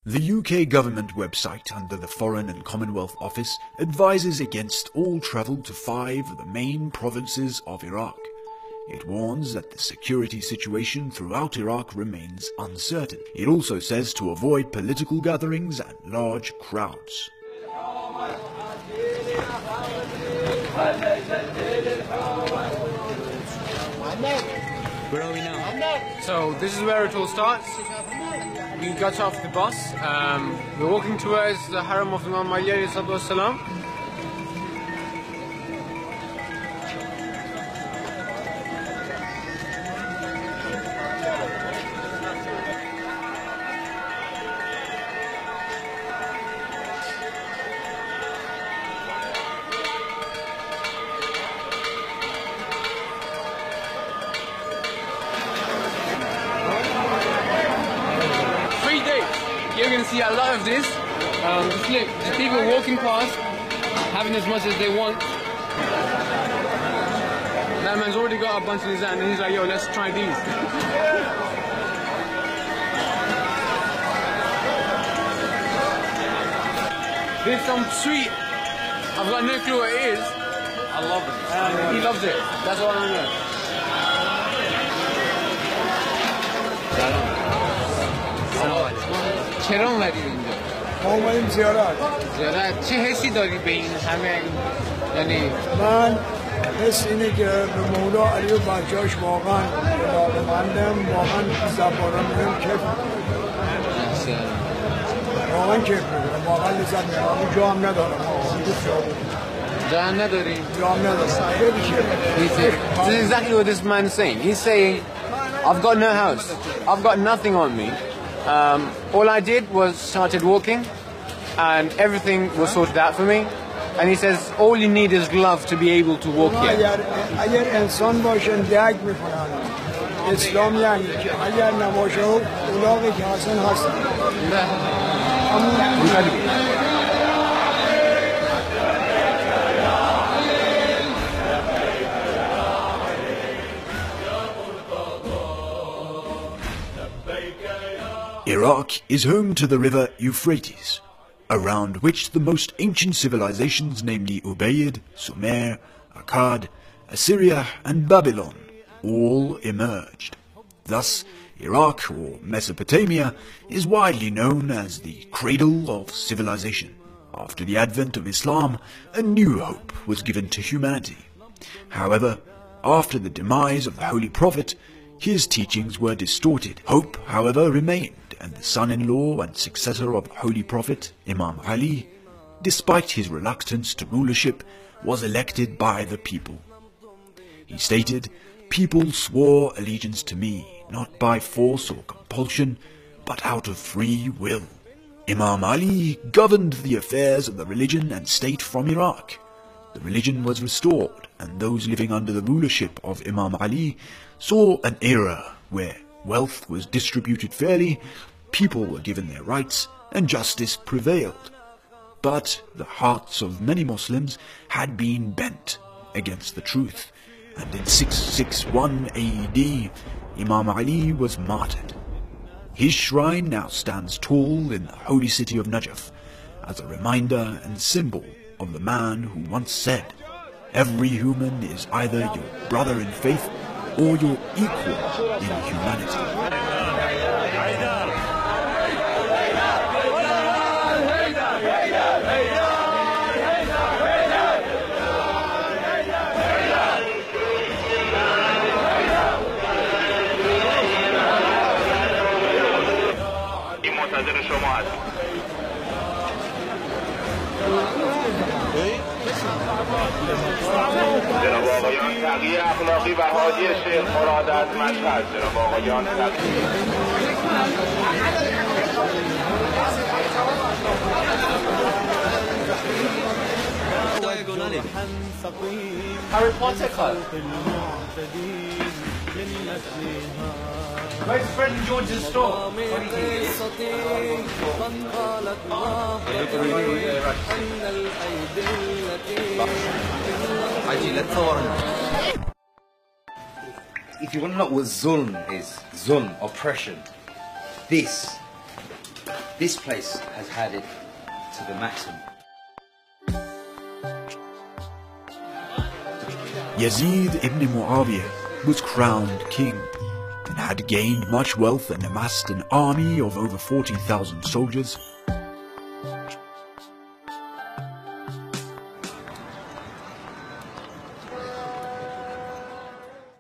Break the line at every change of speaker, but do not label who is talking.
The UK government website under the Foreign and Commonwealth Office advises against all travel to 5 of the main provinces of Iraq. It warns that the security situation throughout Iraq remains uncertain. It also says to avoid political gatherings and large crowds.
Where are we now? So this is where it all starts. We got off the bus. We're walking towards the Haram of Imam Ali alayhi salatu wassalam. 3 days. You're going to see a lot of this. Just look, just people walking past, having as much as they want. That man's already got a bunch in his hand and he's like, yo, let's try these. There's some sweet. I've got no clue what it is.
I love it.
He loves it. That's all I know. چرا اومدید اینجا؟
ما اومدیم زیارت.
زیارت چه حسی داری به این همه؟ یعنی
من حس اینه که به مولا علی و بچه‌اش واقعا علاقه‌مندم، واقعا زبانم میگم کیف واقعا کیف میکنم، واقعا لذت میبرم. جا هم ندارم.
جا هم نداری؟
جا هم ندارم. خیلی کیف.
This is exactly what this man is saying. He's saying, I've got no house. I've got nothing on me. All I did was started walking and everything was sorted out for me. And he says, all you need is love to be able to walk here.
اگر انسان باشن درک میکنن اسلام یعنی که اگر نباشه اولاغی که حسن هستن.
Iraq is home to the river Euphrates, around which the most ancient civilizations, namely Ubayd, Sumer, Akkad, Assyria and Babylon, all emerged. Thus, Iraq, or Mesopotamia, is widely known as the cradle of civilization. After the advent of Islam, a new hope was given to humanity. However, after the demise of the Holy Prophet, his teachings were distorted. Hope, however, remained, and the son-in-law and successor of the Holy Prophet, Imam Ali, despite his reluctance to rulership, was elected by the people. He stated, "People swore allegiance to me, not by force or compulsion, but out of free will." Imam Ali governed the affairs of the religion and state from Iraq. The religion was restored, and those living under the rulership of Imam Ali saw an era where wealth was distributed fairly, people were given their rights, and justice prevailed. But the hearts of many Muslims had been bent against the truth, and in 661 AD, Imam Ali was martyred. His shrine now stands tall in the holy city of Najaf, as a reminder and symbol of the man who once said, "Every human is either your brother in faith or your equal in humanity."
جناب آقایان تقی اخلاقی و حاجی شیخ مراد از مشهد. جناب آقایان
Harry Potter club. Where's Fred and George's store?
If you want to know what zulm is, zulm, oppression, this this place has had it to the maximum.
Yazid ibn Muawiyah was crowned king and had gained much wealth and amassed an army of over 40,000 soldiers